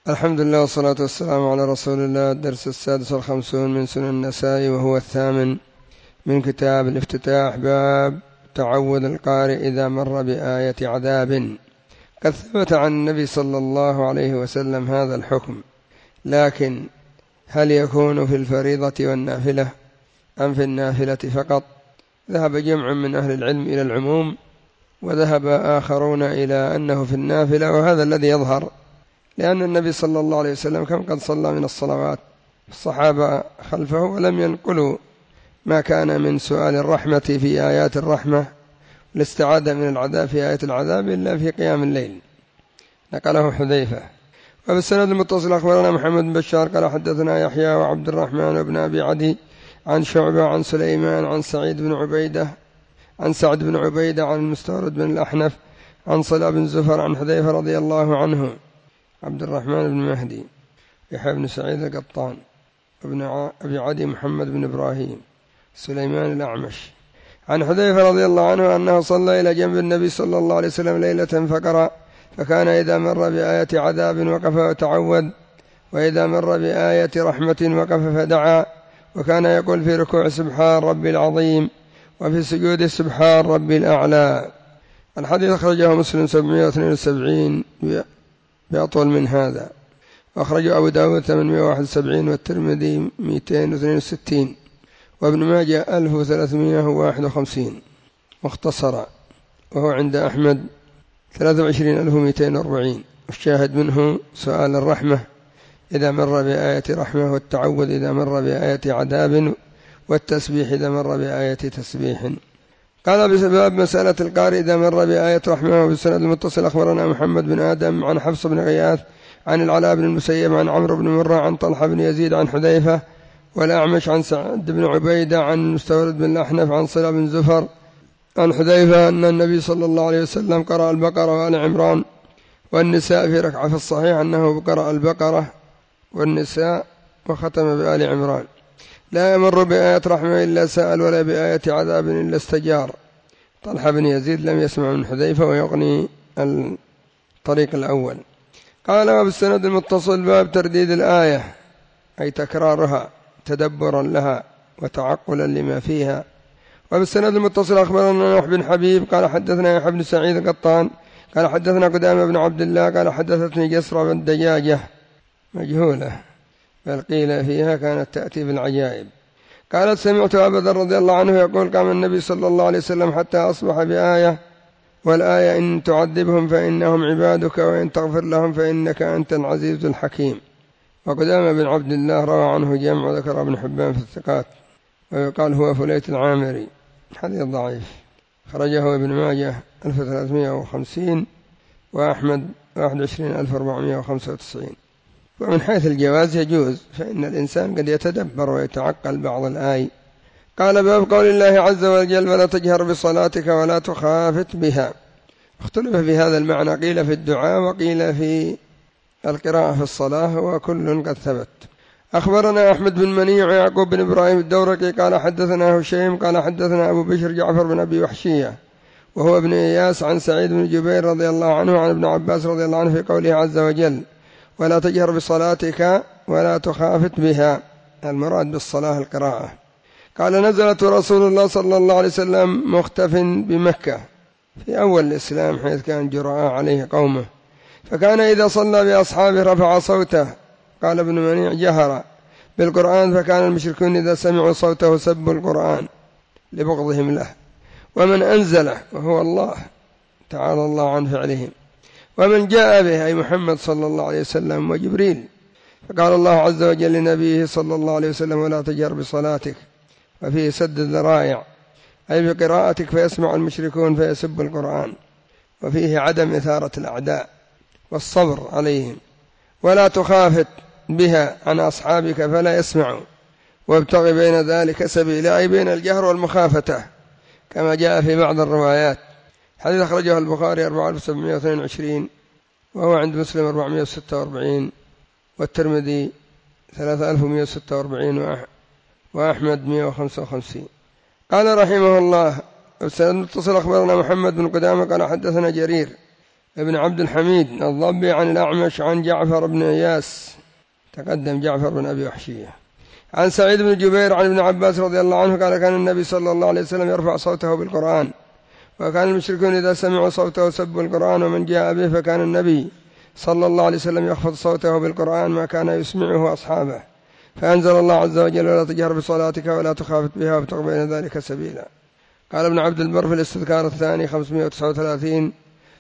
الحمد لله والصلاة والسلام على رسول الله. الدرس 56 من سنن النسائي، وهو 8 من كتاب الافتتاح. باب تعوذ القارئ إذا مر بآية عذاب. قد ثبت عن النبي صلى الله عليه وسلم هذا الحكم، لكن هل يكون في الفريضة والنافلة أم في النافلة فقط؟ ذهب جمع من أهل العلم إلى العموم، وذهب آخرون إلى أنه في النافلة، وهذا الذي يظهر، لأن النبي صلى الله عليه وسلم كم قد صلى من الصلوات، الصحابة خلفه ولم ينقلوا ما كان من سؤال الرحمة في آيات الرحمة والاستعاذة من العذاب في آية العذاب إلا في قيام الليل، نقله حذيفة. وبالسند المتصل أخبرنا محمد بن بشار قال حدثنا يحيى وعبد الرحمن بن أبي عدي عن شعبة عن سليمان عن سعد بن عبيدة عن المستورد بن الأحنف عن صلى بن زفر عن حذيفة رضي الله عنه. عبد الرحمن بن مهدي، يحيى بن سعيد القطان، ابن أبي عدي محمد بن إبراهيم، سليمان الأعمش، عن حذيفة رضي الله عنه أنه صلى إلى جنب النبي صلى الله عليه وسلم ليلة فقرأ، فكان إذا مر بآية عذاب وقف وتعوذ، وإذا مر بآية رحمة وقف فدعا، وكان يقول في ركوع سبحان ربي العظيم، وفي سجود سبحان ربي الأعلى. الحديث أخرجه مسلم 772 بأطول من هذا، وأخرجه أبو داود 871 والترمذي 262 وابن ماجه 1351 مختصرا، وهو عند أحمد 23240. والشاهد منه سؤال الرحمة إذا مر بآية رحمة، والتعوذ إذا مر بآية عذاب، والتسبيح إذا مر بآية تسبيح. قال بسبب مسألة القارئ إذا مر بآية رحمة. وبالسند المتصل أخبرنا محمد بن آدم عن حفص بن غياث عن العلاء بن المسيب عن عمرو بن مرة عن طلحة بن يزيد عن حذيفة والأعمش عن سعد بن عبيدة عن المستورد بن الأحنف عن صلى بن زفر عن حذيفة أن النبي صلى الله عليه وسلم قرأ البقرة وآل عمران والنساء في ركعة، في الصحيح أنه قرأ البقرة والنساء وختم بآل عمران. لا يمر بآية رحمة إلا سأل، ولا بآية عذاب إلا استجار. طلحة بن يزيد لم يسمع من حذيفة، ويغني الطريق الأول. قال وبالسند المتصل باب ترديد الآية، أي تكرارها تدبرا لها وتعقلا لما فيها. وبالسند المتصل أخبرنا نوح بن حبيب قال حدثنا يحيى بن سعيد القطان قال حدثنا قدامة بن عبد الله قال حدثتني جسرة بن دجاجة مجهولة، بل قيل فيها كانت تأتي بالعجائب. قالت سمعت أبا ذر رضي الله عنه يقول قام النبي صلى الله عليه وسلم حتى أصبح بآية، والآية إن تعذبهم فإنهم عبادك، وإن تغفر لهم فإنك أنت العزيز الحكيم. وقدامة بن عبد الله روى عنه جمع، وذكر ابن حبان في الثقات، ويقال هو فليت العامري، حديث ضعيف. خرجه ابن ماجه 1350 وأحمد 21495. ومن حيث الجواز يجوز، فإن الإنسان قد يتدبر ويتعقل بعض الآي. قال باب قول الله عز وجل ولا تجهر بصلاتك ولا تخافت بها. اختلف في هذا المعنى، قيل في الدعاء وقيل في القراءة في الصلاة، وكل قد ثبت. أخبرنا أحمد بن منيع ويعقوب بن إبراهيم الدورقي قال حدثنا هشيم قال حدثنا أبو بشر جعفر بن أبي وحشية وهو ابن إياس عن سعيد بن جبير رضي الله عنه عن ابن عباس رضي الله عنه في قوله عز وجل ولا تجهر بصلاتك ولا تخافت بها، المراد بالصلاة القراءة. قال نزلت رسول الله صلى الله عليه وسلم مختف بمكة في أول الإسلام، حيث كان جراء عليه قومه، فكان إذا صلى بأصحابه رفع صوته. قال ابن منيع جهر بالقرآن، فكان المشركون إذا سمعوا صوته سبوا القرآن لبغضهم له، ومن أنزله وهو الله تعالى الله عن فعلهم، ومن جاء به أي محمد صلى الله عليه وسلم وجبريل. فقال الله عز وجل لنبيه صلى الله عليه وسلم ولا تجهر بصلاتك، وفيه سد الذرائع أي بقراءتك فيسمع المشركون فيسب القرآن، وفيه عدم إثارة الأعداء والصبر عليهم. ولا تخافت بها عن أصحابك فلا يسمعوا، وابتغ بين ذلك سبيلا أي بين الجهر والمخافة، كما جاء في بعض الروايات. حديث أخرجه البخاري 4722 وهو عند مسلم 446 والترمذي 3146 وأحمد 155. قال رحمه الله بسند متصل أخبرنا محمد بن قدامة قال حدثنا جرير ابن عبد الحميد الضبي عن الأعمش عن جعفر بن إياس، تقدم جعفر بن أبي وحشية، عن سعيد بن جبير عن ابن عباس رضي الله عنه قال كان النبي صلى الله عليه وسلم يرفع صوته بالقرآن، وكان المشركون إذا سمعوا صوته سبوا القرآن ومن جاء به، فكان النبي صلى الله عليه وسلم يخفض صوته بالقرآن ما كان يسمعه أصحابه، فأنزل الله عز وجل ولا تجهر بصلاتك ولا تخافت بها وابتغ بين ذلك سبيلا. قال ابن عبد البر في الاستذكار الثاني 539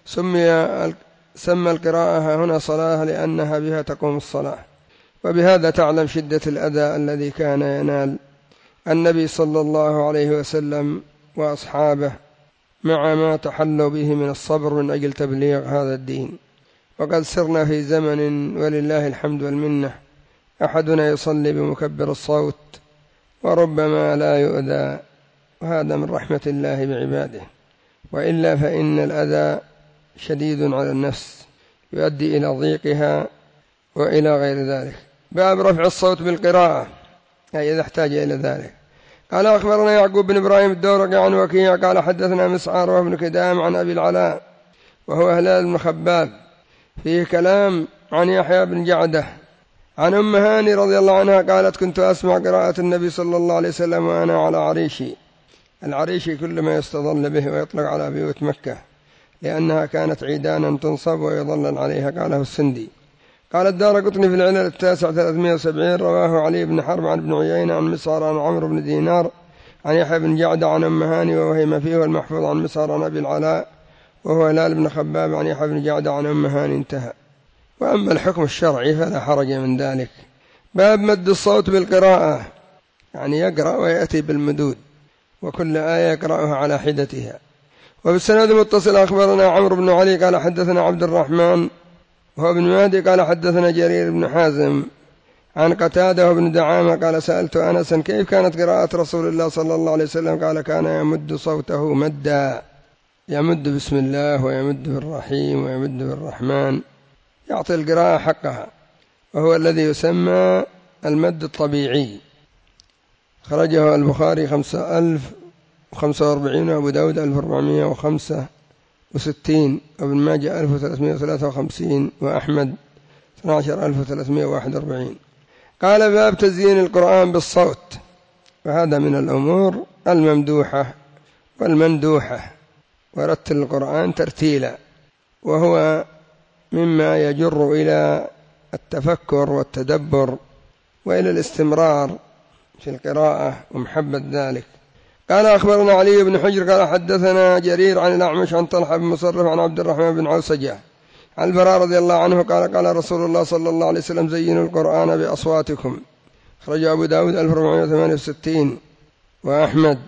سمى القراءة هنا صلاة لأنها بها تقوم الصلاة. وبهذا تعلم شدة الأذى الذي كان ينال النبي صلى الله عليه وسلم وأصحابه مع ما تحلوا به من الصبر من أجل تبليغ هذا الدين. وقد سرنا في زمن ولله الحمد والمنة أحدنا يصلي بمكبر الصوت وربما لا يؤذى، وهذا من رحمة الله بعباده، وإلا فإن الأذى شديد على النفس يؤدي إلى ضيقها وإلى غير ذلك. باب رفع الصوت بالقراءة أي إذا احتاج إلى ذلك. قال أخبرنا يعقوب بن إبراهيم الدورقي عن وكيع قال حدثنا مسعر وابن كدام عن أبي العلاء وهو هلال بن خباب، فيه كلام عن يحيى بن جعدة عن أم هاني رضي الله عنها قالت كنت أسمع قراءة النبي صلى الله عليه وسلم وأنا على عريشي. العريشي كل ما يستظل به ويطلق على بيوت مكة، لأنها كانت عيدانا تنصب ويظلل عليها، قاله السندي. قال الدارقطني في العلل التاسع 370 رواه علي بن حرب عن ابن عيينة عن مسعر عن عمرو بن دينار عن يحيى بن جعدة عن أم هاني ووهم فيه والمحفوظ عن مسعر عن أبي العلاء وهو هلال بن خباب عن يحيى بن جعدة عن أم هاني، انتهى. وأما الحكم الشرعي فلا حرج من ذلك. باب مد الصوت بالقراءة، يعني يقرأ ويأتي بالمدود وكل آية يقرأها على حدتها. وبالسند متصل أخبرنا عمرو بن علي قال حدثنا عبد الرحمن وهو ابن مهدي قال حدثنا جرير بن حازم عن قتادة وابن دعامة قال سألت أنسا كيف كانت قراءة رسول الله صلى الله عليه وسلم؟ قال كان يمد صوته مدا، يمد بسم الله ويمد بالرحيم ويمد بالرحمن، يعطي القراءة حقها، وهو الذي يسمى المد الطبيعي. خرجه البخاري 5045 وأبو داود 1465 وابن ماجه 1353 وأحمد 12341. قال باب تزيين القرآن بالصوت، وهذا من الأمور الممدوحة والمندوحة، ورتل القرآن ترتيلا، وهو مما يجر إلى التفكر والتدبر وإلى الاستمرار في القراءة ومحبة ذلك. قال أخبرنا علي بن حجر قال حدثنا جرير عن الأعمش عن طلحة بن مصرف عن عبد الرحمن بن عوسجة عن البراء رضي الله عنه قال قال رسول الله صلى الله عليه وسلم زينوا القرآن بأصواتكم. خرج أبو داود 1468 وأحمد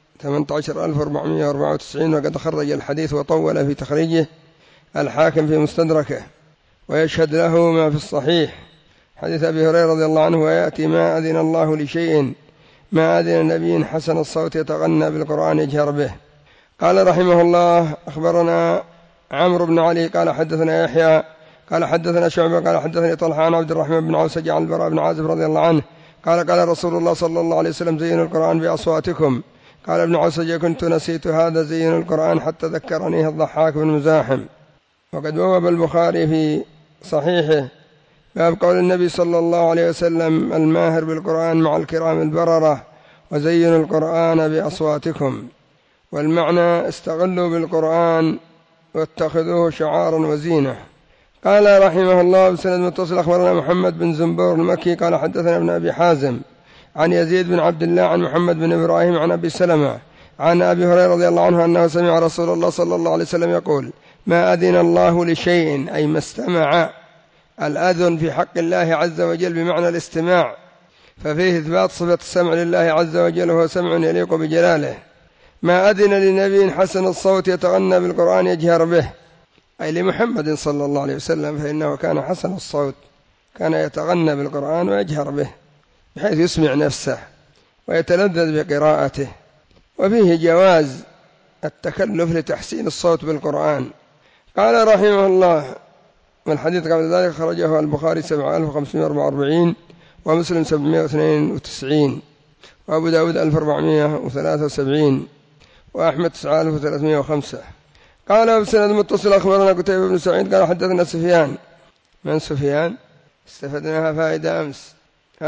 18494 وقد خرج الحديث وطول في تخريجه الحاكم في مستدركه، ويشهد له ما في الصحيح حديث أبي هريرة رضي الله عنه ويأتي ما أذن الله لشيء ما أذن نبي حسن الصوت يتغنى بالقرآن يجهر به. قال رحمه الله أخبرنا عمرو بن علي قال حدثنا يحيى قال حدثنا شعبة قال حدثني طلحة عن عبد الرحمن بن عوسجة عن البراء بن عازب رضي الله عنه قال قال رسول الله صلى الله عليه وسلم زينوا القرآن بأصواتكم. قال ابن عوسجة كنت نسيت هذا زينوا القرآن حتى ذكرنيه الضحاك بن مزاحم. وقد بوب البخاري في صحيحه باب قول النبي صلى الله عليه وسلم الماهر بالقرآن مع الكرام البررة وزينوا القرآن بأصواتكم، والمعنى استغلوا بالقرآن واتخذوه شعارا وزينة. قال رحمه الله بسند متصل أخبرنا محمد بن زنبور المكي قال حدثنا ابن أبي حازم عن يزيد بن عبد الله عن محمد بن إبراهيم عن أبي سلمة عن أبي هريرة رضي الله عنه أنه سمع رسول الله صلى الله عليه وسلم يقول ما أذن الله لشيء أي ما استمع. الأذن في حق الله عز وجل بمعنى الاستماع، ففيه إثبات صفة السمع لله عز وجل وهو سمع يليق بجلاله. ما أذن لنبي حسن الصوت يتغنى بالقرآن يجهر به، أي لمحمد صلى الله عليه وسلم، فإنه كان حسن الصوت، كان يتغنى بالقرآن ويجهر به بحيث يسمع نفسه ويتلذذ بقراءته. وفيه جواز التكلف لتحسين الصوت بالقرآن. قال رحمه الله والحديث قبل ذلك خرجه البخاري 7544 ومسلم 792 وأبو داود 1473 وأحمد 9305. قال بسند متصل أخبرنا قتيبة بن سعيد قال حدثنا سفيان. من سفيان؟ استفدناها فائدة أمس.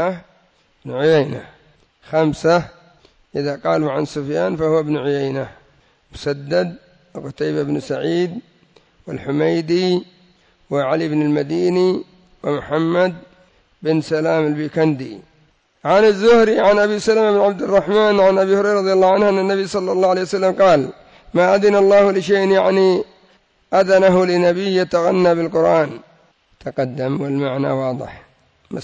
ابن عيينة. 5 إذا قالوا عن سفيان فهو ابن عيينة. مسدد وقتيبة بن سعيد والحميدي وعلي بن المديني ومحمد بن سلام البيكندي. عن الزهري عن أبي سلمة بن عبد الرحمن عن أبي هريرة رضي الله عنه أن النبي صلى الله عليه وسلم قال: ما أذن الله لشيء يعني أذنه لنبي يتغنى بالقرآن. تقدم والمعنى واضح. ما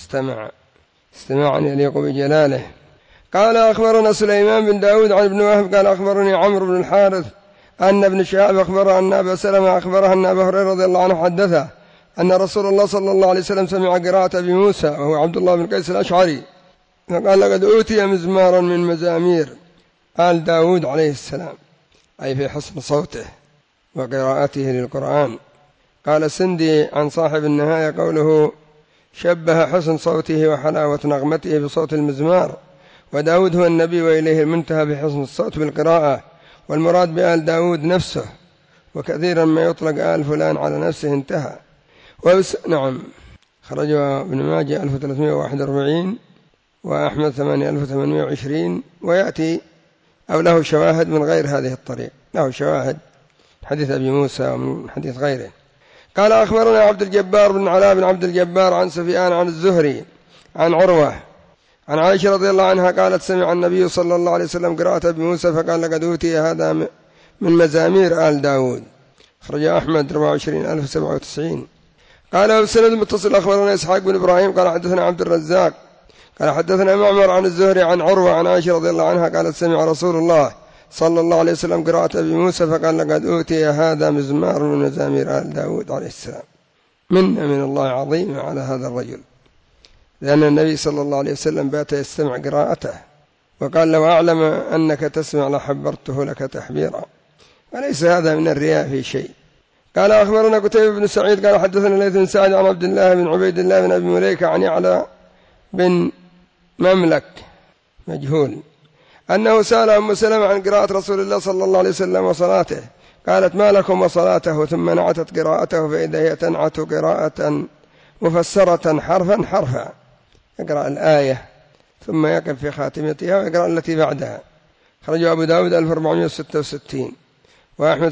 استماعا يليق بجلاله. قال: أخبرنا سليمان بن داود عن ابن وهب قال: أخبرني عمرو بن الحارث أن ابن شهاب أخبر أن أبا سلمة أخبره أن أبا هريرة رضي الله عنه حدثه أن رسول الله صلى الله عليه وسلم سمع قراءة أبي موسى وهو عبد الله بن قيس الأشعري فقال: لقد أوتي مزمارا من مزامير آل داود عليه السلام، أي في حسن صوته وقراءته للقرآن. قال سندي عن صاحب النهاية قوله: شبه حسن صوته وحلاوة نغمته بصوت المزمار، وداود هو النبي وإليه المنتهى بحسن الصوت بالقراءة، والمراد بآل داود نفسه، وكثيرا ما يطلق آل فلان على نفسه انتهى. نعم. خرجه ابن ماجه 1341 وأحمد 8820 ويأتي أو له شواهد من غير هذه الطريق، له شواهد حديث أبي موسى ومن حديث غيره. قال: أخبرنا عبد الجبار بن علاء بن عبد الجبار عن سفيان عن الزهري عن عروة عن عائشة رضي الله عنها قالت: سمع النبي صلى الله عليه وسلم قراءة أبي موسى فقال: لقد أوتي هذا من مزامير آل داود. خرج أحمد 24097. قال: وبسند المتصل أخبرنا إسحاق بن إبراهيم قال: حدثنا عبد الرزاق قال: حدثنا معمر عن الزهري عن عروة عن عائشة رضي الله عنها قالت: سمع رسول الله صلى الله عليه وسلم قراءة أبي موسى فقال: لقد أوتي هذا مزمار من مزامير آل داود عليه السلام. من الله عظيم على هذا الرجل، لأن النبي صلى الله عليه وسلم بات يستمع قراءته وقال: لو أعلم أنك تسمع لحبرته لك تحبيرا، وليس هذا من الرياء في شيء. قال: أخبرنا قتيبة بن سعيد قال: حدثنا ليث بن سعد عن عبد الله بن عبيد الله بن أبي مليكة عن يعلى بن مملك مجهول أنه سأل أم سلمة عن قراءة رسول الله صلى الله عليه وسلم وصلاته، قالت: ما لكم وصلاته؟ ثم نعتت قراءته فإذا هي تنعت قراءة مفسرة حرفا حرفا، يقرأ الآية ثم يقف في خاتمتها ويقرأ التي بعدها. خرج أبو داود 1466 وأحمد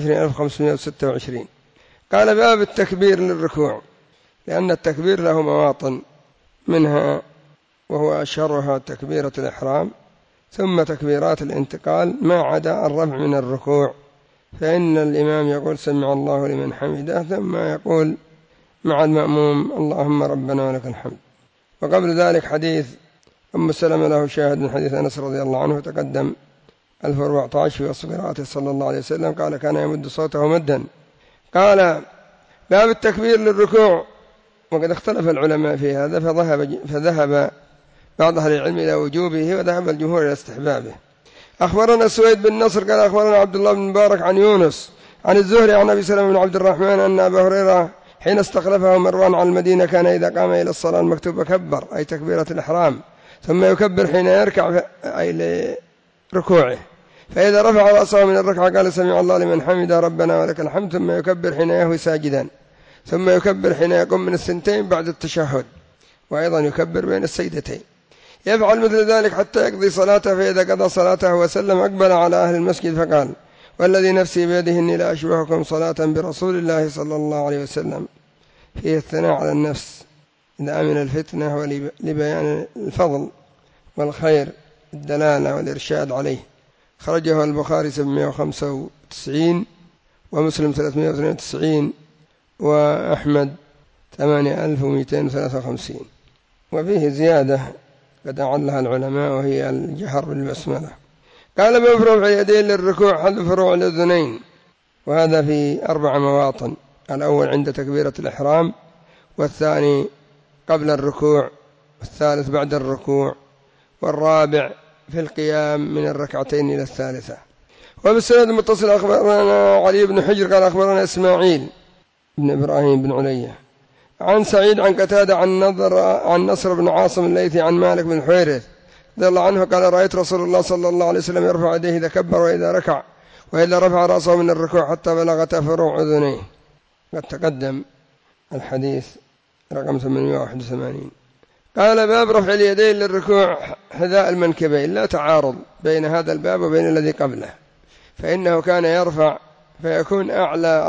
26526. قال: باب التكبير للركوع، لأن التكبير له مواطن، منها وهو أشهرها تكبيرة الإحرام، ثم تكبيرات الانتقال ما عدا الرفع من الركوع، فإن الإمام يقول: سمع الله لمن حمده، ثم يقول مع المأموم: اللهم ربنا ولك الحمد. وقبل ذلك حديث أم سلمة له شاهد من حديث أنس رضي الله عنه تقدم 1014 في وصف قراءته صلى الله عليه وسلم قال: كان يمد صوته مدا. قال: باب التكبير للركوع، وقد اختلف العلماء في هذا، فذهب بعض أهل العلم إلى وجوبه وذهب الجمهور إلى استحبابه. أخبرنا سويد بن نصر قال: أخبرنا عبد الله بن مبارك عن يونس عن الزهري عن أبي سلمة بن عبد الرحمن أن أبا هريرة حين استخلفه مروان على المدينة كان إذا قام إلى الصلاة المكتوبة كبر، أي تكبيرة الإحرام، ثم يكبر حين يركع أي لركوعه، فإذا رفع رأسه من الركعة قال: سمع الله لمن حمده ربنا ولك الحمد، ثم يكبر حين يهوي ساجدا، ثم يكبر حين يقوم من الثنتين بعد التشهد، وأيضا يكبر بين السجدتين. يفعل مثل ذلك حتى يقضي صلاته، فإذا قضى صلاته وسلم أقبل على أهل المسجد فقال: والذي نفسي بيده إني لا أشبهكم صلاة برسول الله صلى الله عليه وسلم، فيه الثناء على النفس إذا أمن الفتنة، ولبيان الفضل والخير الدلالة والإرشاد عليه. خرجه البخاري 795 ومسلم 392 وأحمد 8253. وفيه زيادة قد أعلها العلماء وهي الجهر بالبسملة. قال: باب رفع اليدين للركوع حذف فروع الأذنين، وهذا في 4 مواطن: الأول عند تكبيرة الإحرام، والثاني قبل الركوع، والثالث بعد الركوع، والرابع في القيام من الركعتين إلى الثالثة. وبالسند المتصل أخبرنا علي بن حجر قال: أخبرنا إسماعيل بن إبراهيم بن علية عن سعيد عن قتادة عن نصر بن عاصم الليثي عن مالك بن الحويرث رضي الله عنه قال: رأيت رسول الله صلى الله عليه وسلم يرفع يديه إذا كبر وإذا ركع، وإذا رفع رأسه من الركوع حتى بلغت فروع أذنيه. قد تقدم الحديث رقم 881. قال باب رفع اليدين للركوع حذاء المنكبين. لا تعارض بين هذا الباب وبين الذي قبله، فإنه كان يرفع فيكون أعلى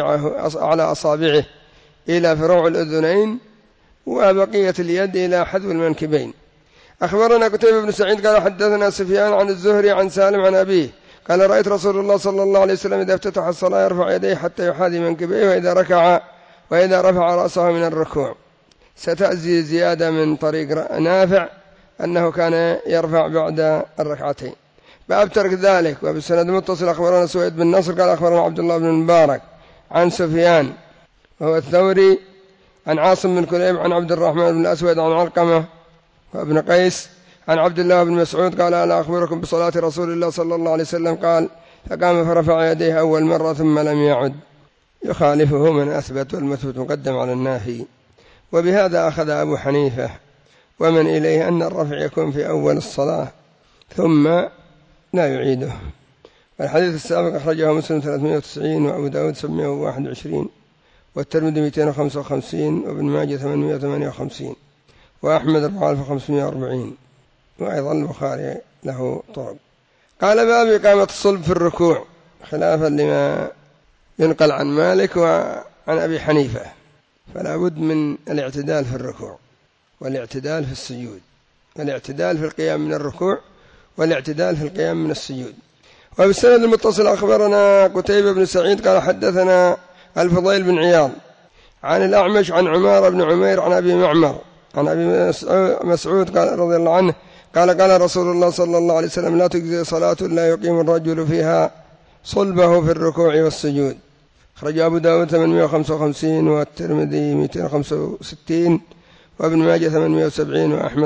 أصابعه إلى فروع الأذنين وبقية اليد إلى حذو المنكبين. أخبرنا قتيبة بن سعيد قال حدثنا سفيان عن الزهري عن سالم عن أبيه قال رأيت رسول الله صلى الله عليه وسلم إذا افتتح الصلاة يرفع يديه حتى يحاذي منكبيه وإذا رفع رأسه من الركوع. ستأتي زيادة من طريق نافع أنه كان يرفع بعد الركعتين. باب ترك ذلك. وبالسند متصل أخبرنا سويد بن نصر قال أخبرنا عبد الله بن المبارك عن سفيان وهو الثوري عن عاصم بن كليب عن عبد الرحمن بن الأسود عن علقمة وابن قيس عن عبد الله بن مسعود قال ألا أخبركم بصلاة رسول الله صلى الله عليه وسلم قال فقام فرفع يديه أول مرة ثم لم يعد. يخالفه من أثبت والمثبت مقدم على النافي. وبهذا أخذ أبو حنيفة ومن إليه أن الرفع يكون في أول الصلاة ثم لا يعيده. الحديث السابق أخرجه مسلم 390 وأبو داود 721 والترمذي 255 وابن ماجه 858 وأحمد 4540 وأيضا البخاري له طرق. قال باب إقامة الصلب في الركوع خلافا لما ينقل عن مالك وعن أبي حنيفة، فلا بد من الاعتدال في الركوع والاعتدال في السجود والاعتدال في القيام من الركوع والاعتدال في القيام من السجود. وبالسند المتصل أخبرنا قتيبة بن سعيد قال حدثنا الفضيل بن عياض عن الأعمش عن عمار بن عمير عن أبي معمر عن أبي مسعود قال رضي الله عنه قال رسول الله صلى الله عليه وسلم لا تجزي صلاة لا يقيم الرجل فيها صلبه في الركوع والسجود. أخرج أبو داود 855 والترمذي 265 وابن ماجه 870 وأحمد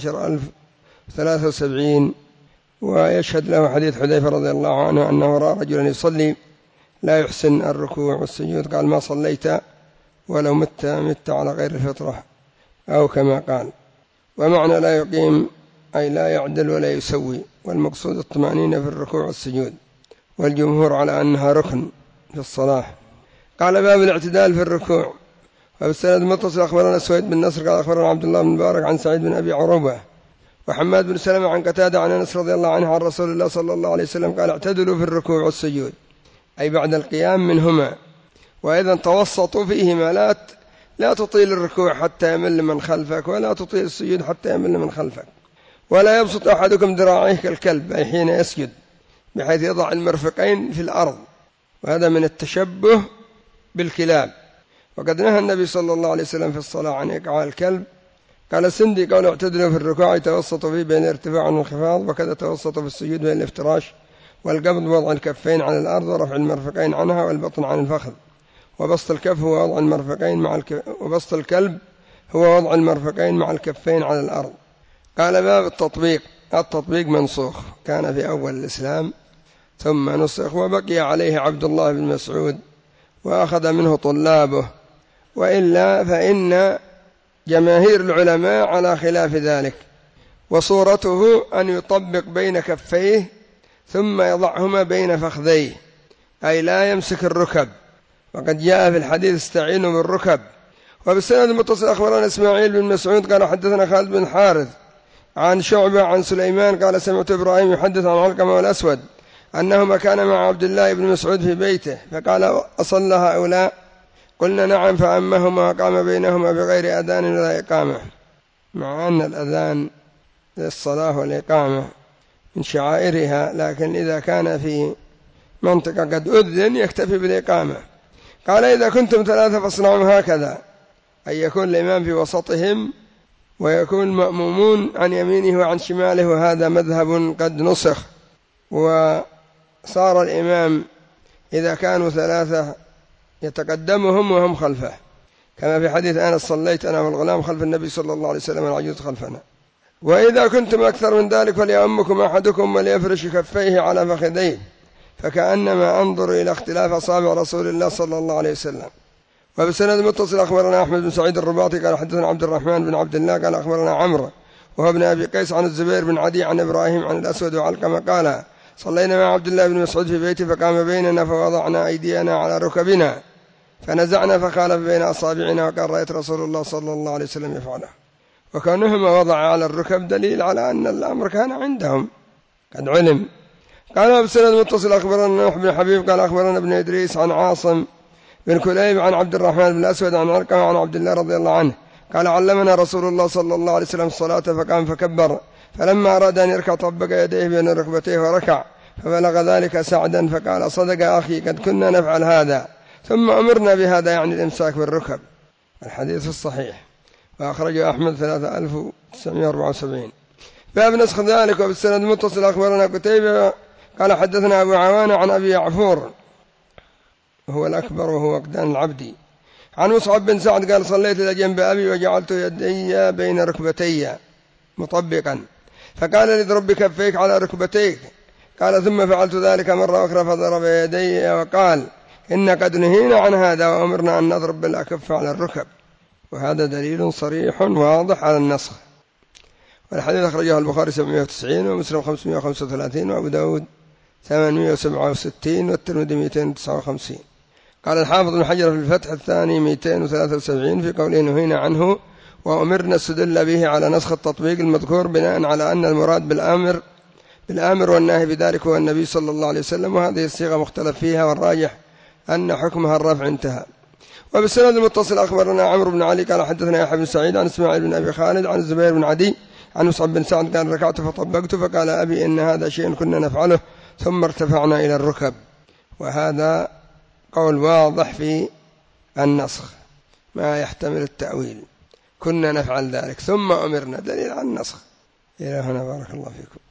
17073. ويشهد له حديث حذيفة رضي الله عنه أنه رأى رجلا يصلي لا يحسن الركوع والسجود قال ما صليت ولو مت على غير الفطرة أو كما قال. ومعنى لا يقيم أي لا يعدل ولا يسوي، والمقصود الطمأنينة في الركوع والسجود، والجمهور على أنها ركن في الصلاة. قال باب الاعتدال في الركوع. وبالسند المتصل أخبرنا سويد بن نصر قال أخبرنا عبد الله بن مبارك عن سعيد بن أبي عروبة وحماد بن سلمة عن قتادة عن أنس رضي الله عنه عن رسول الله صلى الله عليه وسلم قال اعتدلوا في الركوع والسجود أي بعد القيام منهما، وإذا توسطوا فيهما لا تطيل الركوع حتى يمل من خلفك ولا تطيل السجود حتى يمل من خلفك، ولا يبسط أحدكم ذراعيه كالكلب أي حين يسجد بحيث يضع المرفقين في الأرض، وهذا من التشبه بالكلاب. وقد نهى النبي صلى الله عليه وسلم في الصلاة عن إيقاع الكلب. قال السندي قال اعتدلوا في الركوع يتوسط فيه بين الارتفاع والانخفاض، وكذا توسط في السجود بين الافتراش والقبض ووضع الكفين على الأرض ورفع المرفقين عنها والبطن عن الفخذ، وبسط الكف هو وضع المرفقين وبسط الكلب هو وضع المرفقين مع الكفين على الأرض. قال باب التطبيق منسوخ كان في أول الإسلام ثم نسخ وبقي عليه عبد الله بن مسعود وأخذ منه طلابه، وإلا فإن جماهير العلماء على خلاف ذلك. وصورته أن يطبق بين كفيه ثم يضعهما بين فخذيه أي لا يمسك الركب، وقد جاء في الحديث استعينوا بالركب. وبالسند المتصل أخبرنا إسماعيل بن مسعود قال حدثنا خالد بن حارث عن شعبة عن سليمان قال سمعت إبراهيم يحدث عن علقمة والأسود أنهما كان مع عبد الله بن مسعود في بيته فقال أصلى هؤلاء؟ قلنا نعم، فأمهما وقام بينهما بغير أذان ولا إقامة، مع أن الأذان للصلاة والإقامة من شعائرها، لكن إذا كان في منطقة قد أذن يكتفي بالإقامة. قال إذا كنتم ثلاثة فاصنعوا هكذا، أي يكون الإمام في وسطهم ويكون المأمومون عن يمينه وعن شماله، وهذا مذهب قد نسخ، وصار الإمام إذا كانوا ثلاثة يتقدمهم وهم خلفه، كما في حديث أنا صليت أنا والغلام خلف النبي صلى الله عليه وسلم والعجوز خلفنا. وإذا كنتم أكثر من ذلك فليؤمكم أحدكم وليفرش كفيه على فخذيه، فكأنما أنظر إلى اختلاف أصابع رسول الله صلى الله عليه وسلم. وبسند متصل أخبرنا أحمد بن سعيد الرباطي قال حدثنا عبد الرحمن بن عبد الله قال أخبرنا عمرو وهو ابن أبي قيس عن الزبير بن عدي عن إبراهيم عن الأسود وعلقمة قال صلينا مع عبد الله بن مسعود في بيته فقام بيننا فوضعنا أيدينا على ركبنا فنزعنا فخالف بين أصابعنا وقال رأيت رسول الله صلى الله عليه وسلم يفعله. وكونهما وضع على الركب دليل على أن الأمر كان عندهم قد علم. قال بسند متصل أخبرنا نوح بن حبيب قال أخبرنا ابن إدريس عن عاصم بن كليب عن عبد الرحمن بن الأسود عن علقمة عن عبد الله رضي الله عنه قال علمنا رسول الله صلى الله عليه وسلم الصلاة فقام فكبر فلما أراد أن يركع طبق يديه بين ركبتيه وركع فبلغ ذلك سعدا فقال صدق أخي قد كنا نفعل هذا ثم أمرنا بهذا يعني الإمساك بالركب. الحديث الصحيح وأخرجه أحمد 3974. باب نسخ ذلك. وبالسند المتصل أخبرنا قتيبة قال حدثنا أبو عوانة عن أبي يعفور وهو الأكبر وهو وقدان العبدي عن مصعب بن سعد قال صليت إلى جنب أبي وجعلت يدي بين ركبتي مطبقا فقال لي اضرب بكفيك على ركبتيك قال ثم فعلت ذلك مرة أخرى فضرب يدي وقال إن قد نهينا عن هذا وأمرنا أن نضرب بالأكف على الركب. وهذا دليل صريح واضح على النسخ. والحديث أخرجه البخاري 790 ومسلم 535 وأبو داود 867 والترمذي 259. قال الحافظ بن حجر في الفتح الثاني 273 في قوله نهينا عنه وأمرنا استدل به على نسخ التطبيق المذكور بناء على أن المراد بالآمر والناهي بذلك هو النبي صلى الله عليه وسلم وهذه الصيغة مختلف فيها والراجح أن حكمها الرفع انتهى. وبالسند المتصل أخبرنا عمرو بن علي قال حدثنا يحيى بن سعيد عن إسماعيل بن أبي خالد عن الزبير بن عدي عن مصعب بن سعد قال ركعت فطبقت فقال أبي إن هذا شيء كنا نفعله ثم ارتفعنا إلى الركب. وهذا قول واضح في النسخ ما يحتمل التأويل كنا نفعل ذلك ثم أمرنا دليل على النسخ. إلى هنا بارك الله فيكم.